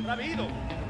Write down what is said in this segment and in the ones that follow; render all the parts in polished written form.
Rápido.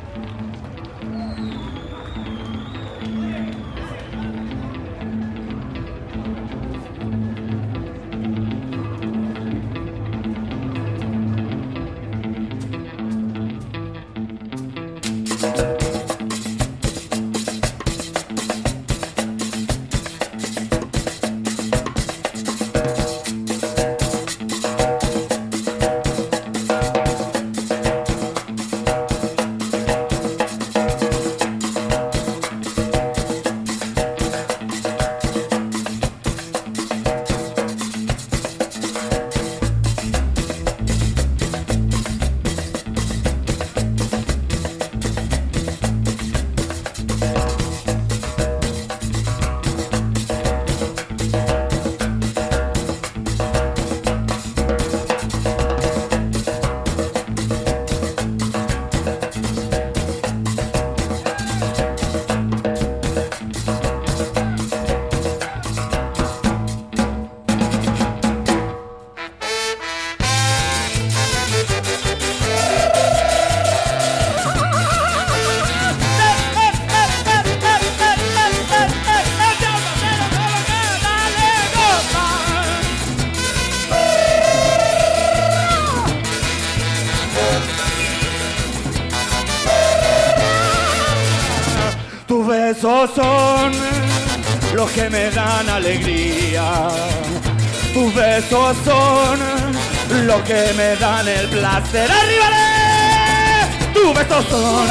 Tus besos son los que me dan alegría. Tus besos son los que me dan el placer. ¡Arriba! Tus besos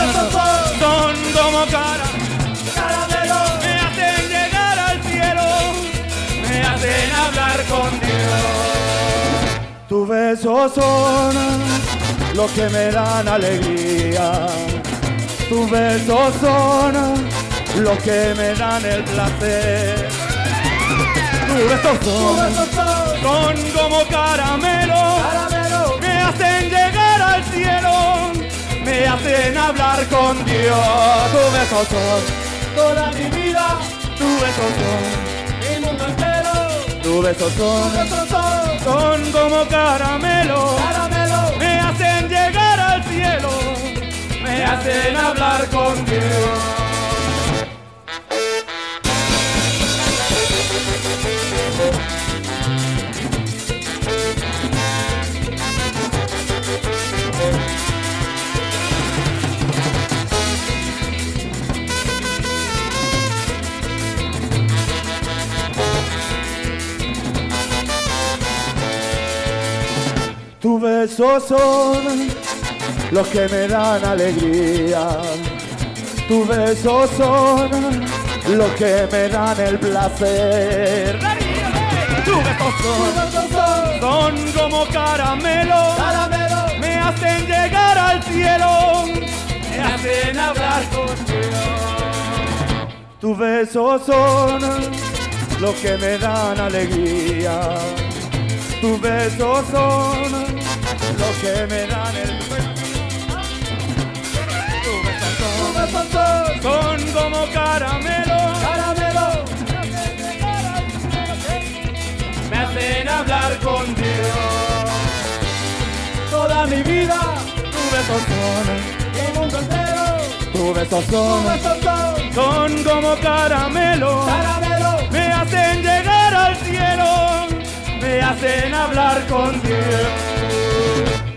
son como caramelo. Me hacen llegar al cielo, me hacen hablar con Dios. Tus besos son los que me dan alegría. Tus besos son los que me dan el placer. Tus besos son como caramelo. Me hacen llegar al cielo, me hacen hablar con Dios. Tus besos son toda mi vida. Tus besos son mi mundo entero. Tus besos son como caramelo. Me hacen llegar al cielo, me hacen hablar con Dios. Tus besos son los que me dan alegría. Tus besos son los que me dan el placer. Tus besos son como caramelo. Me hacen llegar al cielo, me hacen hablar con Dios. Tus besos son los que me dan alegría. Tus besos son los que me dan el son como caramelo. Me hacen hablar con Dios. Toda mi vida, tus besos son mi mundo entero. Tus besos son como caramelo. Me hacen llegar al cielo, me hacen hablar con Dios.